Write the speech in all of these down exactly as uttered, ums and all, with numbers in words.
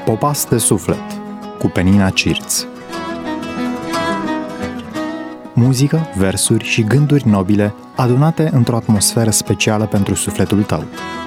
Popas de suflet cu Penina Cirț. Muzică, versuri și gânduri nobile adunate într-o atmosferă specială pentru sufletul tău.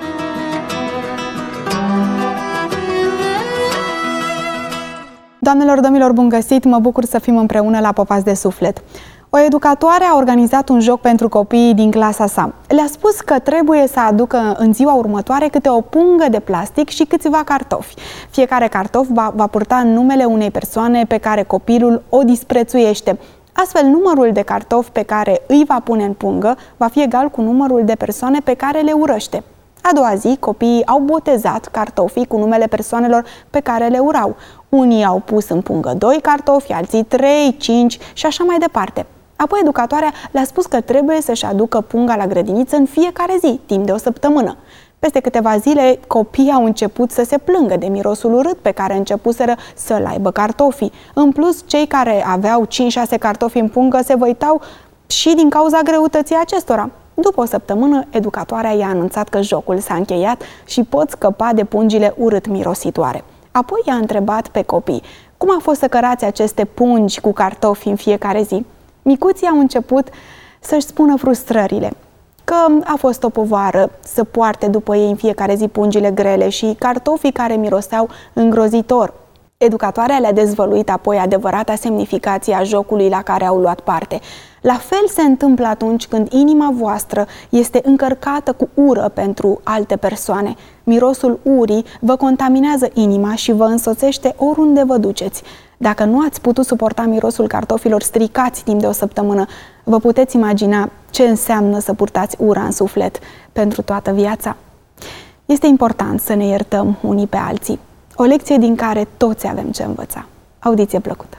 Doamnelor, domnilor, bun găsit! Mă bucur să fim împreună la Popas de suflet. O educatoare a organizat un joc pentru copiii din clasa sa. Le-a spus că trebuie să aducă în ziua următoare câte o pungă de plastic și câțiva cartofi. Fiecare cartof va, va purta numele unei persoane pe care copilul o disprețuiește. Astfel, numărul de cartofi pe care îi va pune în pungă va fi egal cu numărul de persoane pe care le urăște. A doua zi, copiii au botezat cartofii cu numele persoanelor pe care le urau. Unii au pus în pungă doi cartofi, alții trei, cinci și așa mai departe. Apoi educatoarea le-a spus că trebuie să-și aducă punga la grădiniță în fiecare zi, timp de o săptămână. Peste câteva zile, copiii au început să se plângă de mirosul urât pe care începuseră să-l aibă cartofii. În plus, cei care aveau cinci șase cartofi în pungă se văitau și din cauza greutății acestora. După o săptămână, educatoarea i-a anunțat că jocul s-a încheiat și pot scăpa de pungile urât mirositoare. Apoi i-a întrebat pe copii: cum a fost să cărați aceste pungi cu cartofi în fiecare zi? Micuții au început să-și spună frustrările, că a fost o povară să poarte după ei în fiecare zi pungile grele și cartofii care miroseau îngrozitor. Educatoarea le-a dezvăluit apoi adevărata semnificație a jocului la care au luat parte. La fel se întâmplă atunci când inima voastră este încărcată cu ură pentru alte persoane. Mirosul urii vă contaminează inima și vă însoțește oriunde vă duceți. Dacă nu ați putut suporta mirosul cartofilor stricați timp de o săptămână, vă puteți imagina ce înseamnă să purtați ura în suflet pentru toată viața? Este important să ne iertăm unii pe alții. O lecție din care toți avem ce învăța. Audiție plăcută!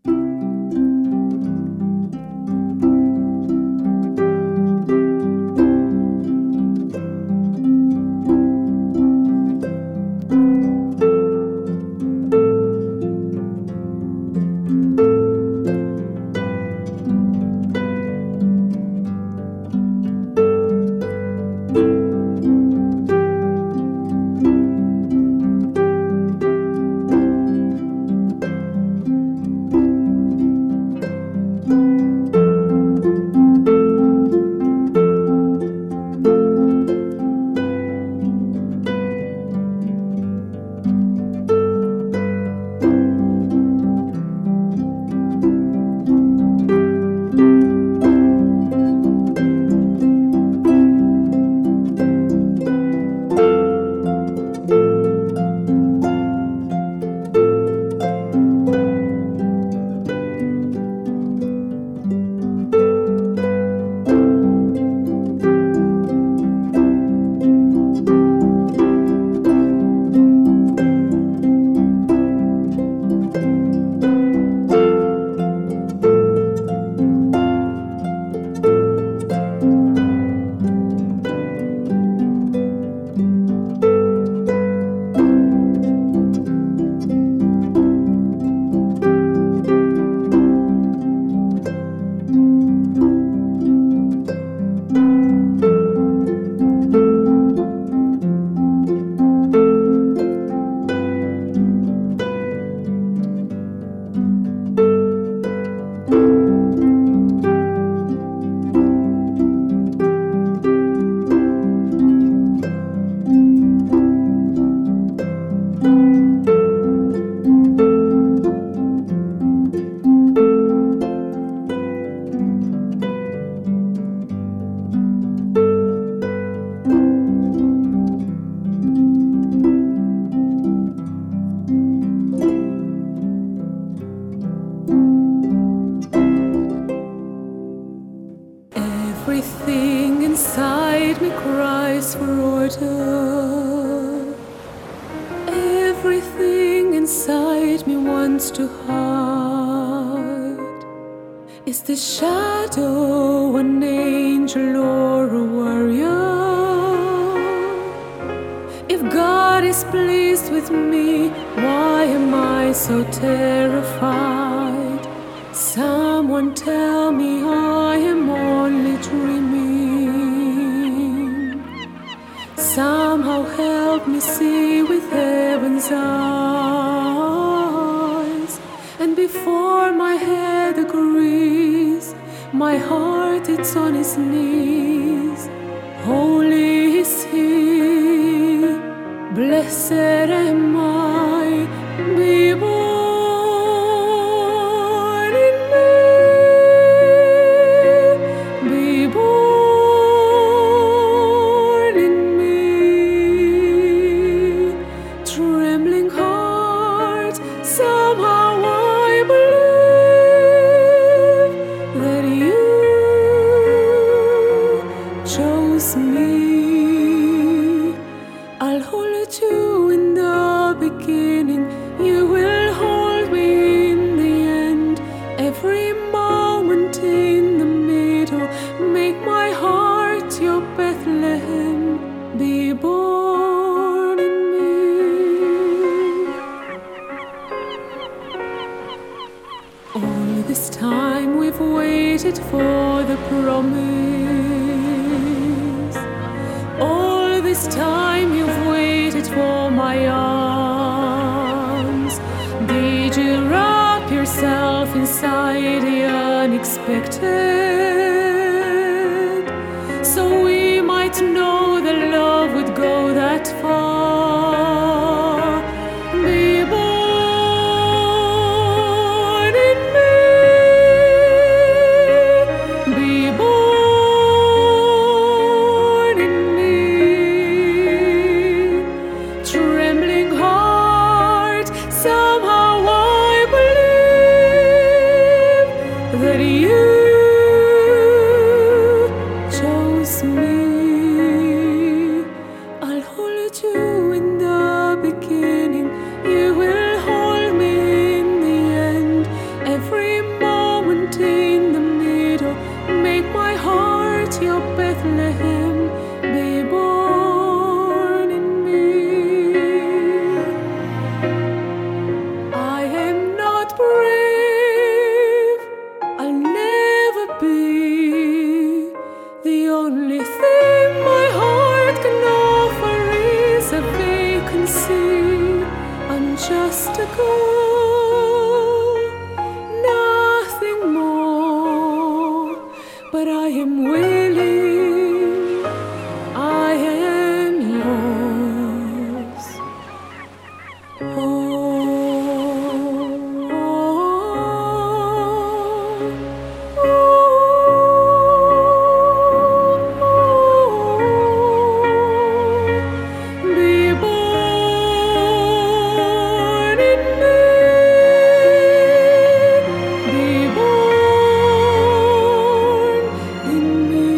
Everything inside me cries for order. Everything inside me wants to hide. Is this shadow an angel or a warrior? If God is pleased with me, why am I so terrified? Someone tell me I am only dreaming. Somehow help me see with heaven's eyes. before my head agrees, my heart it's on his knees. Holy is he, blessed am I, be born in me, be born in me. Trembling heart, somehow I believe that you chose me. I'll hold you in the beginning, you will hold me in the end. Every moment in the middle, make my heart your Bethlehem, be born in me. All this time we've waited for the promise. All this time you've waited for my arms. Did you wrap yourself inside the unexpected, so we might know that love would go that far? Be born in me, be born in me. Trembling heart, somehow I believe that you chose me. I'll hold you in the beginning, you will hold me in the end. Every moment in the middle, make my heart your Bethlehem, be born in me. I am not brave, I'll never be. The only thing my heart can offer is a vacancy. I'm just a girl, nothing more, but I am willing, I am yours. Oh, oh, oh. Be born in me, be born in me.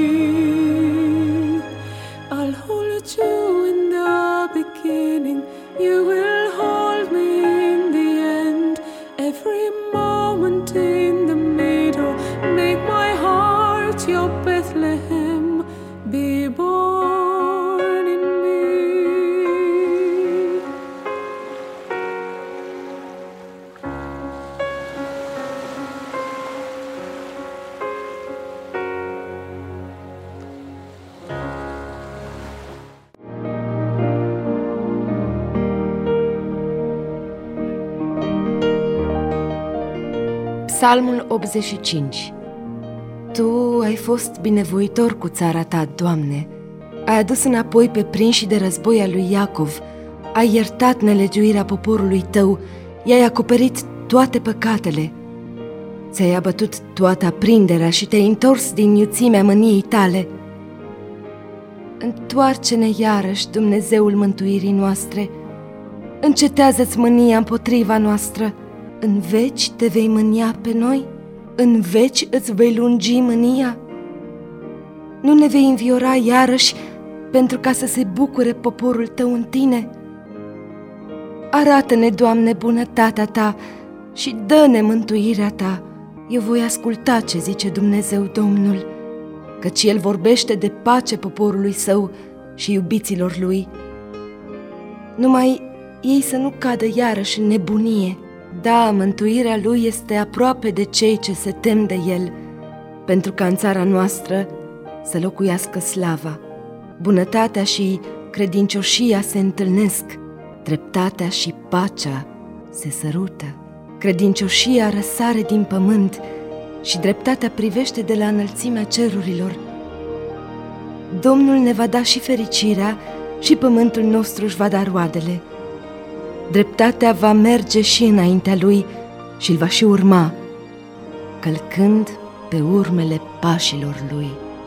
I'll hold you in the beginning, you will hold me in the end. Every moment in the middle, make my heart your Bethlehem, be born in me. Psalmul optzeci și cinci. Tu ai fost binevoitor cu țara ta, Doamne. Ai adus înapoi pe prinși de război al lui Iacov. Ai iertat nelegiuirea poporului tău, i-ai acoperit toate păcatele. Ți-ai abătut toată aprinderea și te-ai întors din iuțimea mâniei tale. Întoarce-ne iarăși, Dumnezeul mântuirii noastre. Încetează-ți mânia împotriva noastră. În veci te vei mânia pe noi? În veci îți vei lungi mânia? Nu ne vei înviora iarăși pentru ca să se bucure poporul tău în tine? Arată-ne, Doamne, bunătatea ta și dă-ne mântuirea ta. Eu voi asculta ce zice Dumnezeu Domnul, căci El vorbește de pace poporului său și iubiților lui. Numai ei să nu cadă iarăși în nebunie. Da, mântuirea lui este aproape de cei ce se tem de El, pentru ca în țara noastră să locuiască slava. Bunătatea și credincioșia se întâlnesc, dreptatea și pacea se sărută. credincioșia răsare din pământ și dreptatea privește de la înălțimea cerurilor. Domnul ne va da și fericirea și pământul nostru își va da roadele. Dreptatea va merge și înaintea lui și îl va și urma, călcând pe urmele pașilor lui.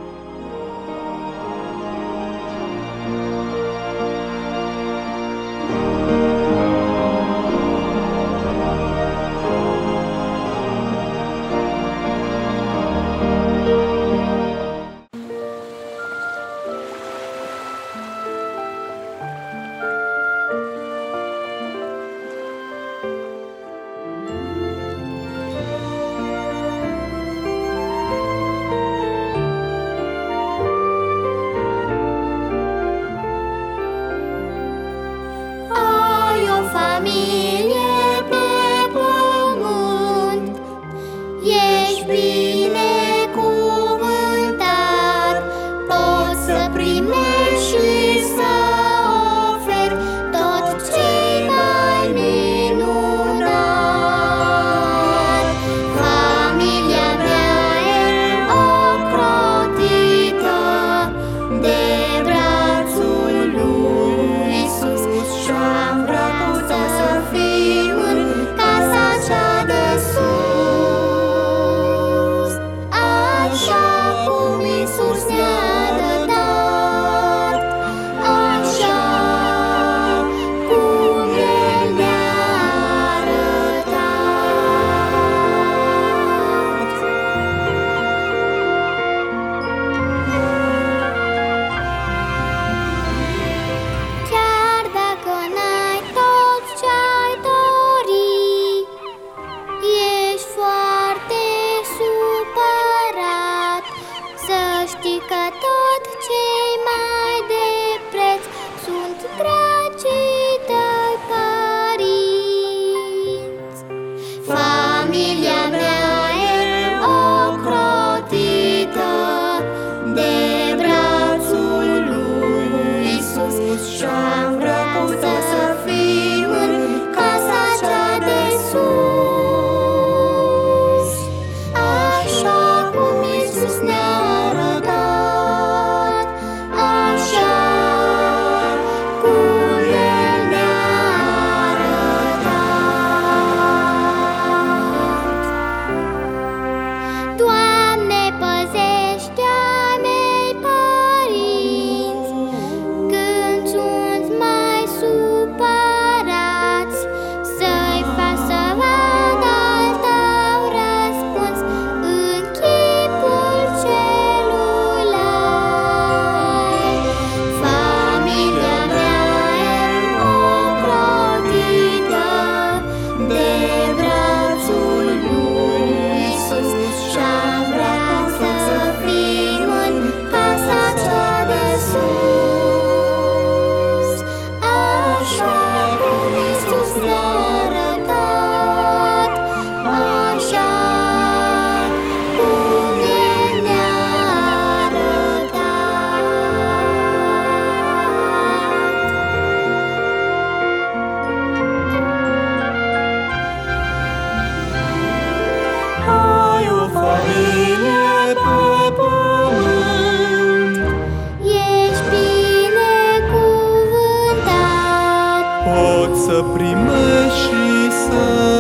să primești și să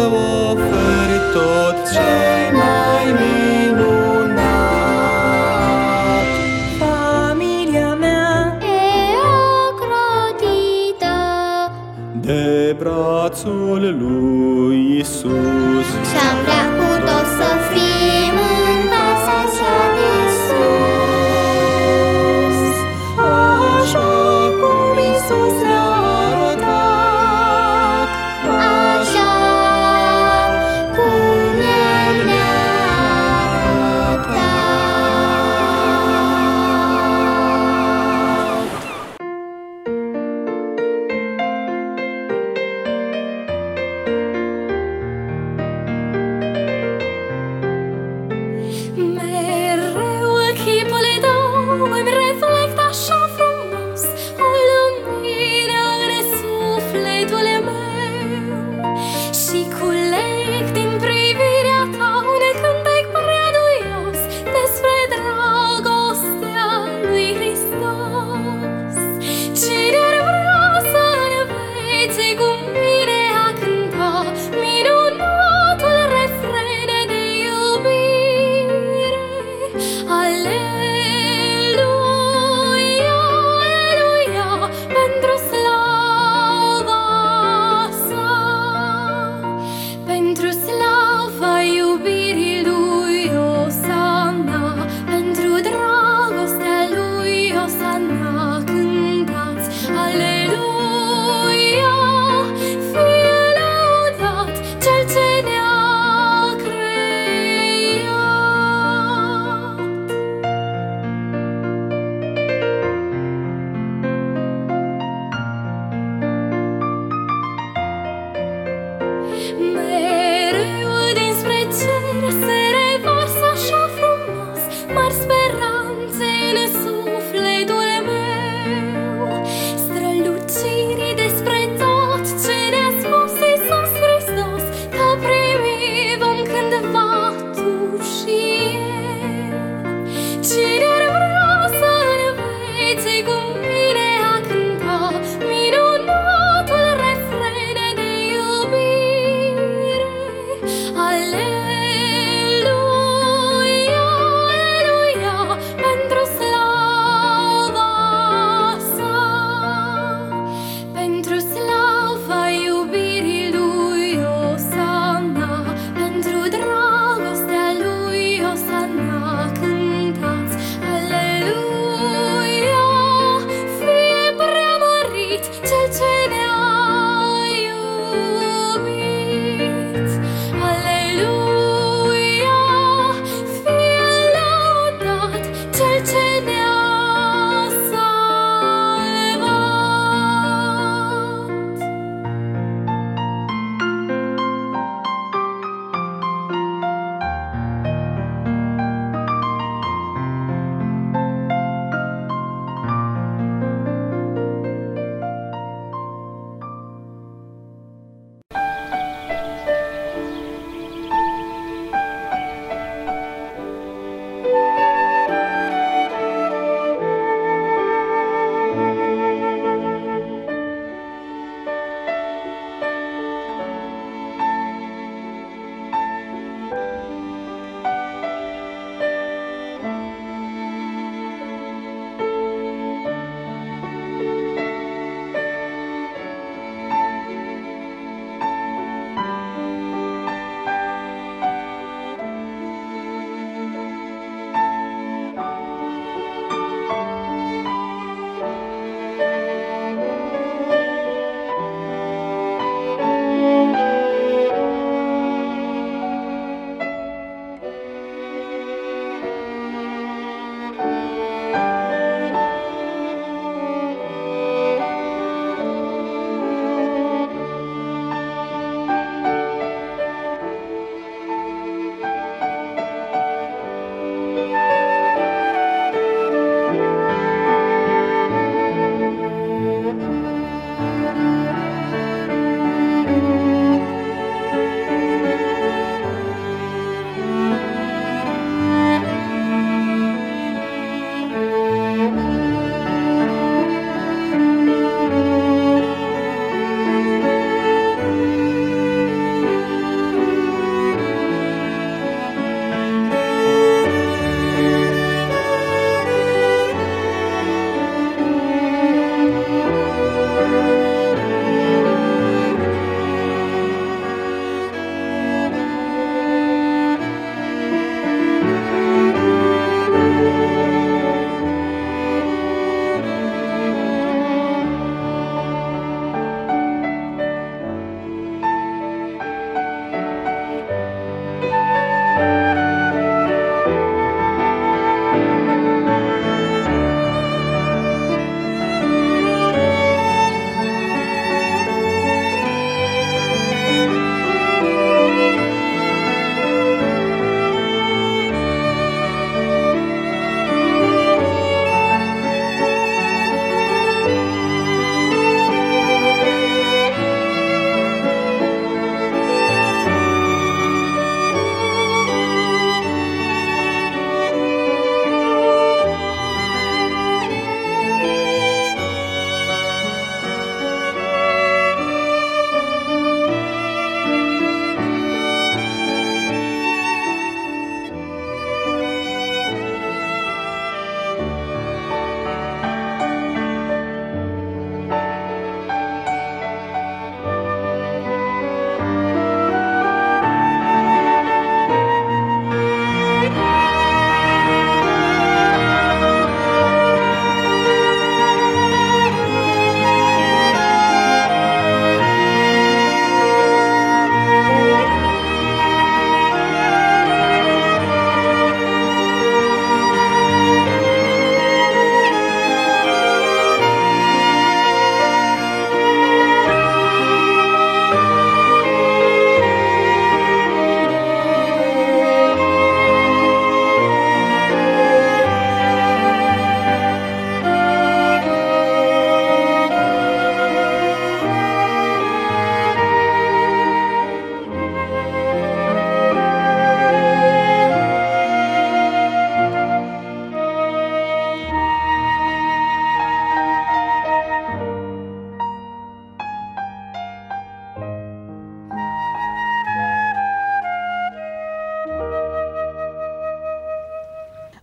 oferi tot ce mai minunat. Familia mea e ocrotită de brațul lui Iisus. și-am vrea cu tot să fim în casa cea de sus, așa cum Iisus ne-a arătat, așa cum El ne-a arătat.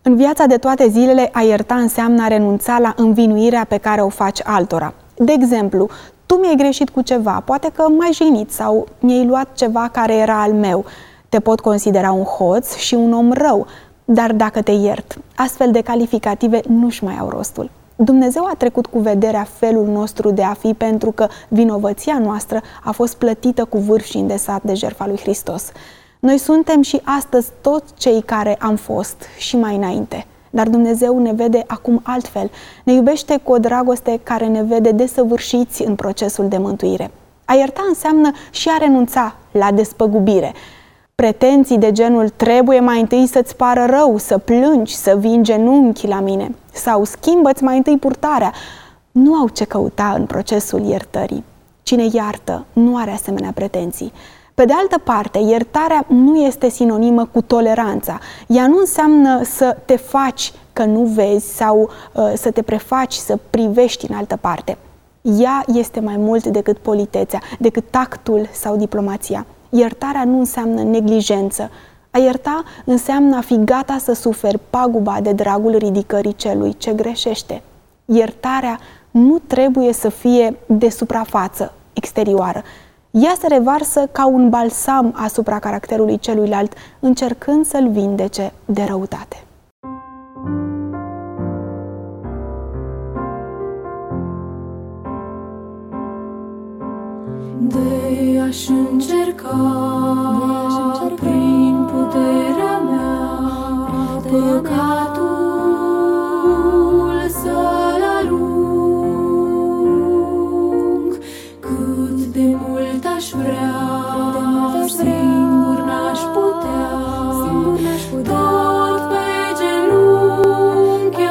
În viața de toate zilele, a ierta înseamnă a renunța la învinuirea pe care o faci altora. De exemplu, tu mi-ai greșit cu ceva, poate că m-ai jignit sau mi-ai luat ceva care era al meu. Te pot considera un hoț și un om rău, dar dacă te iert, astfel de calificative nu-și mai au rostul. Dumnezeu a trecut cu vederea felul nostru de a fi pentru că vinovăția noastră a fost plătită cu vârf și îndesat de jertfa lui Hristos. Noi suntem și astăzi toți cei care am fost și mai înainte. Dar Dumnezeu ne vede acum altfel. Ne iubește cu o dragoste care ne vede desăvârșiți în procesul de mântuire. A ierta înseamnă și a renunța la despăgubire. Pretenții de genul trebuie mai întâi să-ți pară rău, să plângi, să vii în genunchi la mine sau schimbă-ți mai întâi purtarea, nu au ce căuta în procesul iertării. Cine iartă nu are asemenea pretenții. Pe de altă parte, iertarea nu este sinonimă cu toleranța. Ea nu înseamnă să te faci că nu vezi sau uh, să te prefaci să privești în altă parte. Ea este mai mult decât politețea, decât tactul sau diplomația. Iertarea nu înseamnă neglijență. A ierta înseamnă a fi gata să suferi paguba de dragul ridicării celui ce greșește. Iertarea nu trebuie să fie de suprafață, exterioară. Ea se revarsă ca un balsam asupra caracterului celuilalt, încercând să-l vindece de răutate. De aș încerca prin puterea mea păcatul să-l arunc, cât de mult aș vrea, singur n-aș putea, tot pe genunchi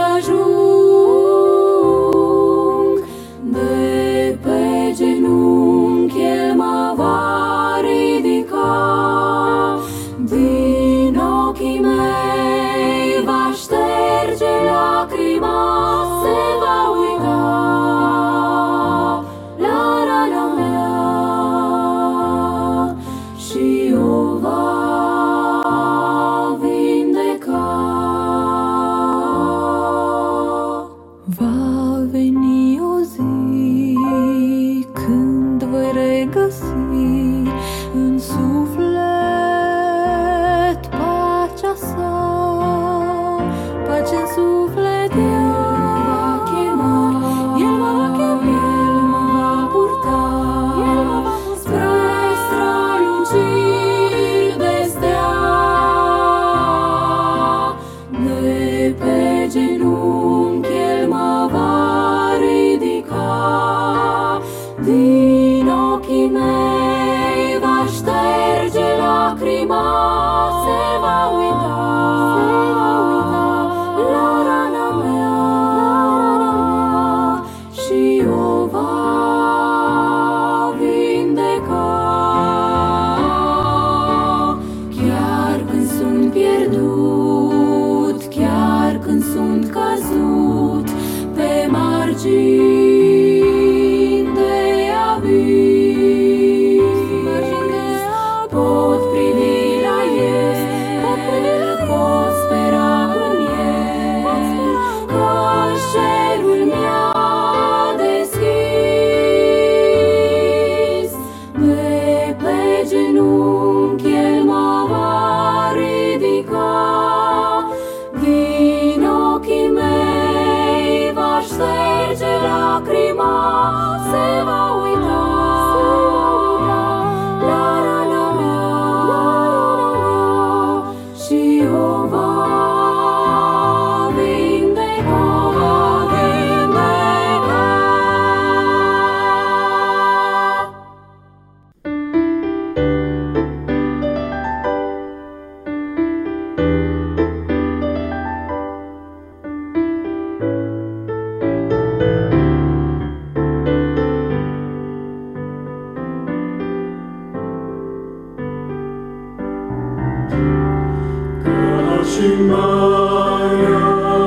ajung, de pe genunchi El mă va ridica, din ochii mei va șterge lacrima, se va uita la rana mea și o va vindeca. Va veni o zi când voi regăsi în suflet pacea sa, pace în suflet. El mă va chema, El mă va chema, El mă va purta, El mă va spre străluciri de stea, de pe genunchi El mă va ridica, din ochii mei va șterge lacrima, se va uita la rana mea și o va vindeca. Chiar când sunt pierdut, chiar când sunt căzut pe margini de abis, pot privi la El, pot spera în El, că-și cerul mi-a deschis, de pe genunchi El mă va ridica, din ochii mei va șterge lacrima, se va uita la rana mea și o va vindeca, va vindeca. Ca și marea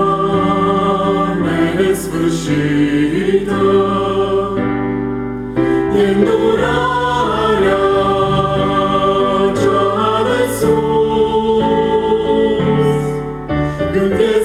nesfârșită, e îndurarea cea de sus, când e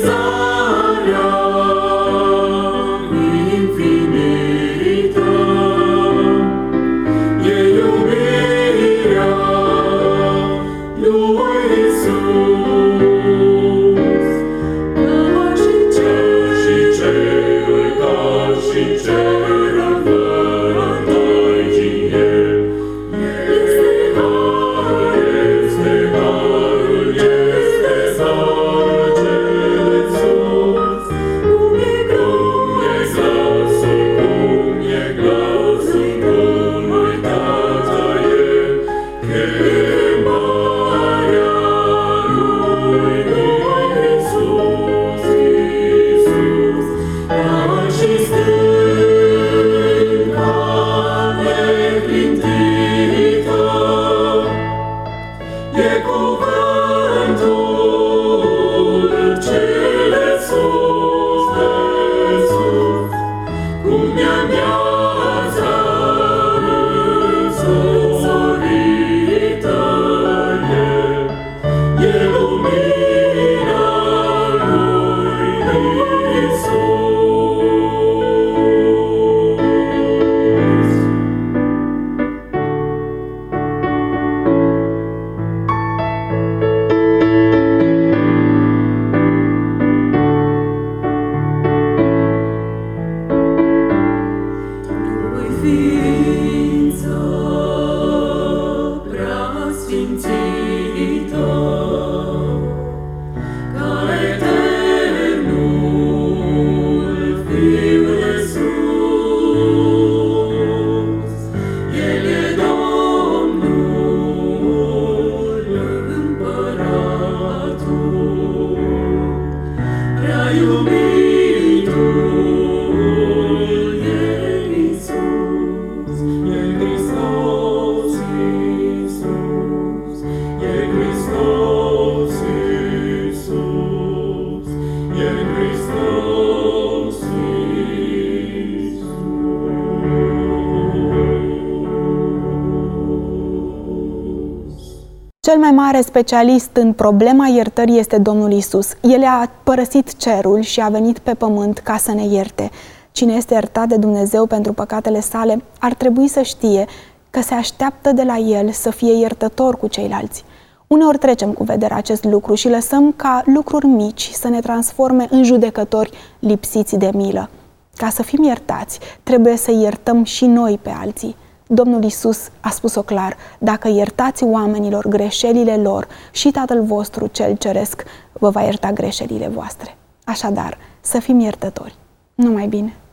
ființă preasfințită, ca eternul Fiul de sus, El e Domnul, Împăratul, prea iubitul e Iisus, e Hristos Iisus, e Hristos Iisus, e Hristos Iisus. Cel mai mare specialist în problema iertării este Domnul Isus. El a părăsit cerul și a venit pe pământ ca să ne ierte. Cine este iertat de Dumnezeu pentru păcatele sale ar trebui să știe că se așteaptă de la El să fie iertător cu ceilalți. Uneori trecem cu vederea acest lucru și lăsăm ca lucruri mici să ne transforme în judecători lipsiți de milă. Ca să fim iertați, trebuie să iertăm și noi pe alții. Domnul Isus a spus-o clar: dacă iertați oamenilor greșelile lor, și Tatăl vostru cel ceresc vă va ierta greșelile voastre. Așadar, să fim iertători. Numai bine!